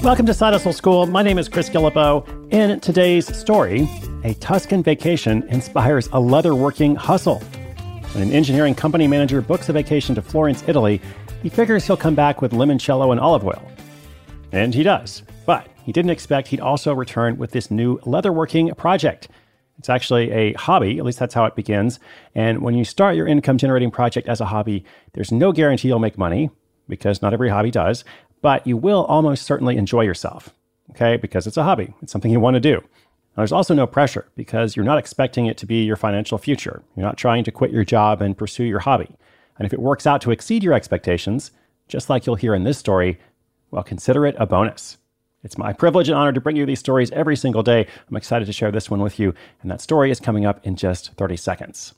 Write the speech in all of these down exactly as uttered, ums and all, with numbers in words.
Welcome to Side Hustle School. My name is Chris Guillebeau. In today's story, a Tuscan vacation inspires a leatherworking hustle. When an engineering company manager books a vacation to Florence, Italy, he figures he'll come back with limoncello and olive oil. And he does. But he didn't expect he'd also return with this new leatherworking project. It's actually a hobby, at least that's how it begins. And when you start your income-generating project as a hobby, there's no guarantee you'll make money, because not every hobby does. But you will almost certainly enjoy yourself, okay? Because it's a hobby. It's something you want to do. Now, there's also no pressure because you're not expecting it to be your financial future. You're not trying to quit your job and pursue your hobby. And if it works out to exceed your expectations, just like you'll hear in this story, well, consider it a bonus. It's my privilege and honor to bring you these stories every single day. I'm excited to share this one with you. And that story is coming up in just thirty seconds.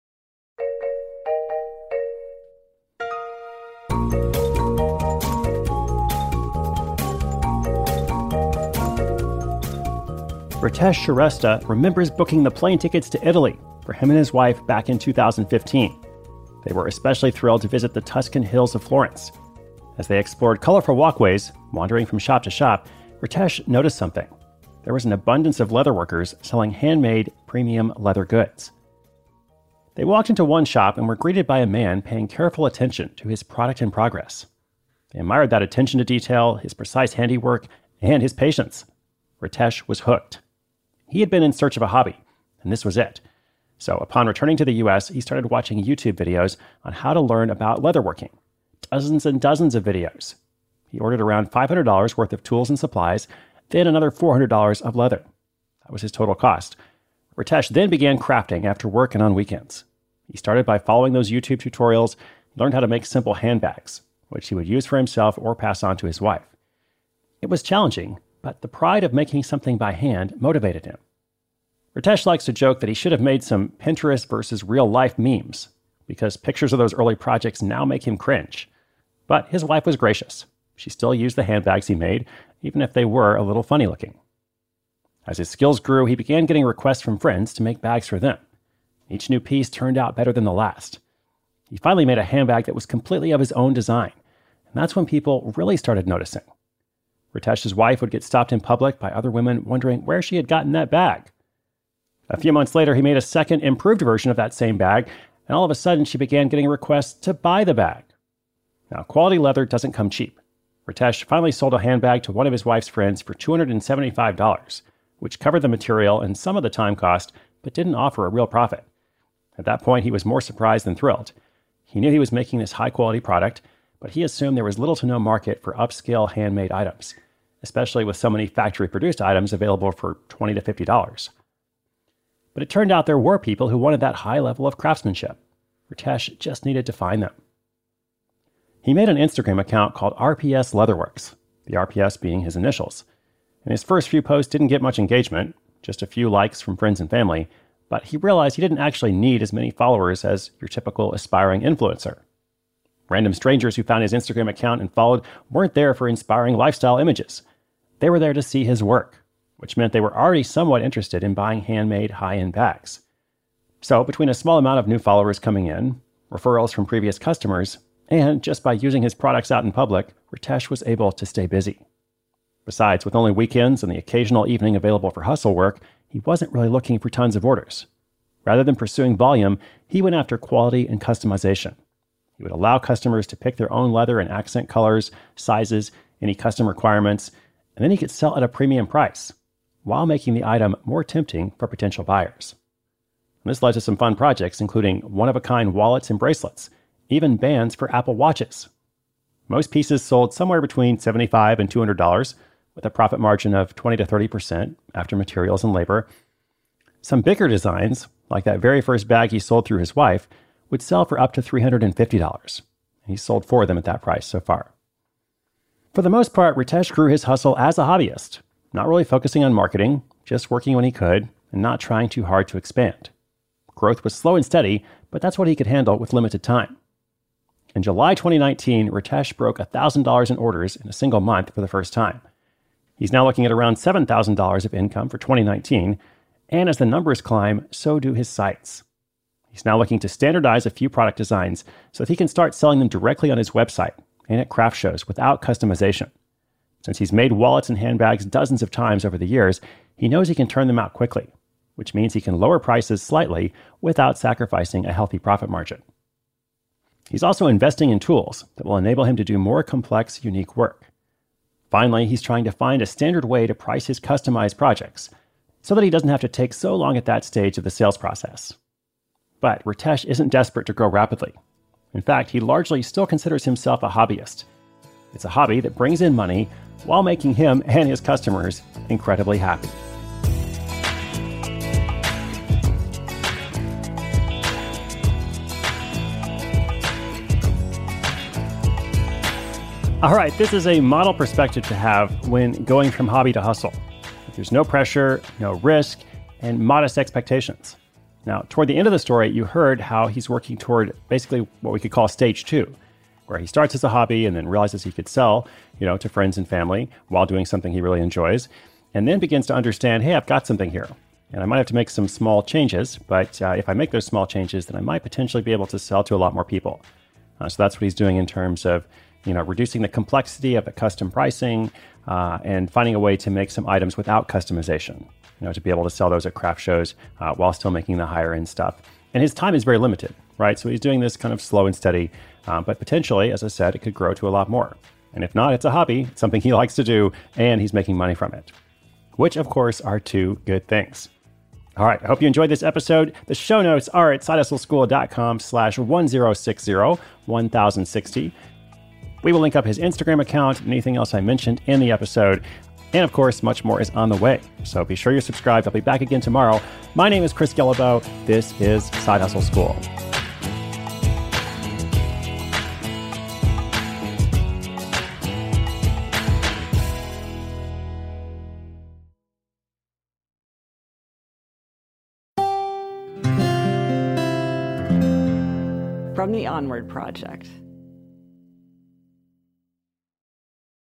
Ritesh Shrestha remembers booking the plane tickets to Italy for him and his wife back in two thousand fifteen. They were especially thrilled to visit the Tuscan hills of Florence. As they explored colorful walkways, wandering from shop to shop, Ritesh noticed something. There was an abundance of leatherworkers selling handmade, premium leather goods. They walked into one shop and were greeted by a man paying careful attention to his product in progress. They admired that attention to detail, his precise handiwork, and his patience. Ritesh was hooked. He had been in search of a hobby, and this was it. So upon returning to the U S, he started watching YouTube videos on how to learn about leatherworking. Dozens and dozens of videos. He ordered around five hundred dollars worth of tools and supplies, then another four hundred dollars of leather. That was his total cost. Ritesh then began crafting after work and on weekends. He started by following those YouTube tutorials, learned how to make simple handbags, which he would use for himself or pass on to his wife. It was challenging, but the pride of making something by hand motivated him. Ritesh likes to joke that he should have made some Pinterest versus real-life memes, because pictures of those early projects now make him cringe. But his wife was gracious. She still used the handbags he made, even if they were a little funny-looking. As his skills grew, he began getting requests from friends to make bags for them. Each new piece turned out better than the last. He finally made a handbag that was completely of his own design, and that's when people really started noticing. Ritesh's wife would get stopped in public by other women wondering where she had gotten that bag. A few months later, he made a second, improved version of that same bag, and all of a sudden, she began getting requests to buy the bag. Now, quality leather doesn't come cheap. Ritesh finally sold a handbag to one of his wife's friends for two hundred seventy-five dollars, which covered the material and some of the time cost, but didn't offer a real profit. At that point, he was more surprised than thrilled. He knew he was making this high-quality product, but he assumed there was little to no market for upscale handmade items, especially with so many factory-produced items available for twenty to fifty dollars. But it turned out there were people who wanted that high level of craftsmanship. Ritesh just needed to find them. He made an Instagram account called R P S Leatherworks, the R P S being his initials. And his first few posts didn't get much engagement, just a few likes from friends and family, but he realized he didn't actually need as many followers as your typical aspiring influencer. Random strangers who found his Instagram account and followed weren't there for inspiring lifestyle images. They were there to see his work, which meant they were already somewhat interested in buying handmade high-end bags. So between a small amount of new followers coming in, referrals from previous customers, and just by using his products out in public, Ritesh was able to stay busy. Besides, with only weekends and the occasional evening available for hustle work, he wasn't really looking for tons of orders. Rather than pursuing volume, he went after quality and customization. He would allow customers to pick their own leather and accent colors, sizes, any custom requirements, and then he could sell at a premium price, while making the item more tempting for potential buyers. And this led to some fun projects, including one-of-a-kind wallets and bracelets, even bands for Apple Watches. Most pieces sold somewhere between seventy-five dollars and two hundred dollars, with a profit margin of twenty to thirty percent after materials and labor. Some bigger designs, like that very first bag he sold through his wife, would sell for up to three hundred fifty dollars. He sold four of them at that price so far. For the most part, Ritesh grew his hustle as a hobbyist, not really focusing on marketing, just working when he could, and not trying too hard to expand. Growth was slow and steady, but that's what he could handle with limited time. In July twenty nineteen, Ritesh broke one thousand dollars in orders in a single month for the first time. He's now looking at around seven thousand dollars of income for twenty nineteen, and as the numbers climb, so do his sites. He's now looking to standardize a few product designs so that he can start selling them directly on his website and at craft shows without customization. Since he's made wallets and handbags dozens of times over the years, he knows he can turn them out quickly, which means he can lower prices slightly without sacrificing a healthy profit margin. He's also investing in tools that will enable him to do more complex, unique work. Finally, he's trying to find a standard way to price his customized projects so that he doesn't have to take so long at that stage of the sales process. But Ritesh isn't desperate to grow rapidly. In fact, he largely still considers himself a hobbyist. It's a hobby that brings in money while making him and his customers incredibly happy. All right, this is a model perspective to have when going from hobby to hustle. There's no pressure, no risk, and modest expectations. Now, toward the end of the story, you heard how he's working toward basically what we could call stage two, where he starts as a hobby and then realizes he could sell, you know, to friends and family while doing something he really enjoys, and then begins to understand, hey, I've got something here. And I might have to make some small changes, but uh, if I make those small changes, then I might potentially be able to sell to a lot more people. Uh, so that's what he's doing in terms of, you know, reducing the complexity of the custom pricing uh, and finding a way to make some items without customization, you know, to be able to sell those at craft shows uh, while still making the higher end stuff. And his time is very limited, right? So he's doing this kind of slow and steady, um, but potentially, as I said, it could grow to a lot more. And if not, it's a hobby, it's something he likes to do, and he's making money from it, which of course are two good things. All right, I hope you enjoyed this episode. The show notes are at sidehustleschool.com slash 1060, 1060. We will link up his Instagram account and anything else I mentioned in the episode. And of course, much more is on the way. So be sure you're subscribed. I'll be back again tomorrow. My name is Chris Guillebeau. This is Side Hustle School. From the Onward Project.